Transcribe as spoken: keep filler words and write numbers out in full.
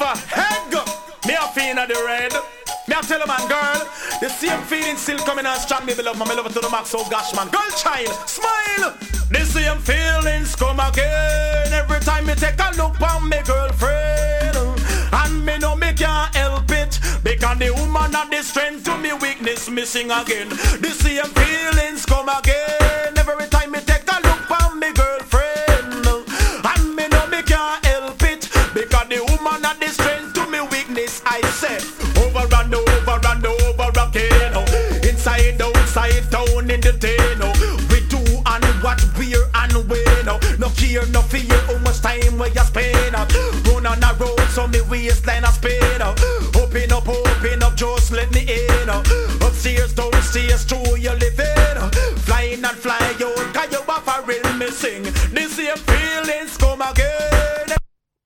a head. Me a feeling of the red. Me a tell a man, girl, the same feeling still coming on strong. Me love, me love it to the max. Oh gosh, man, girl, child, smile. The same feelings come again every time me take a look on me girlfriend. And me know me can't help it, because the woman have the strength to me weakness missing again. The same feelings come again every time me take a look on me girlfriend. And me know me can't help it, because the woman have the strength to me weakness. I say over and over and over again. Inside, outside, town, in the day. We do and what we're and when. No care, no fear, how much time we you spend. Run on the road so me waistline a spin. Open up, open up, just let me in. Upstairs, downstairs, through your living. Flying and fly out, cause you have a real missing. The same feelings